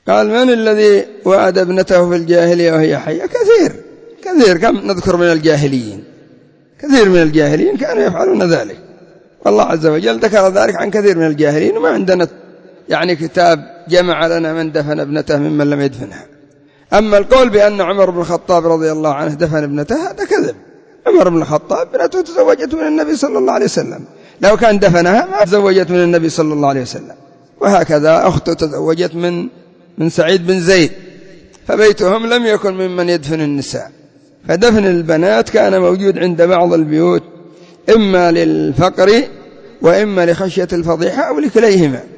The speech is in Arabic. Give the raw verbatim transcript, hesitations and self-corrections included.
قال: من الذي وعد ابنته في الجاهلية وهي حية؟ كثير كثير، كم نذكر من الجاهليين، كثير من الجاهليين كانوا يفعلون ذلك، والله عز وجل ذكر ذلك عن كثير من الجاهلين، وما عندنا يعني كتاب جمع لنا من دفن ابنته ممن لم يدفنها. أما القول بأن عمر بن الخطاب رضي الله عنه دفن ابنته هذا كذب. عمر بن الخطاب ابنته تزوجت من النبي صلى الله عليه وسلم، لو كان دفنها ما تزوجت من النبي صلى الله عليه وسلم. وهكذا أخته تزوجت من من سعيد بن زيد، فبيتهم لم يكن ممن يدفن النساء. فدفن البنات كان موجود عند بعض البيوت، إما للفقر وإما لخشية الفضيحة أو لكليهما.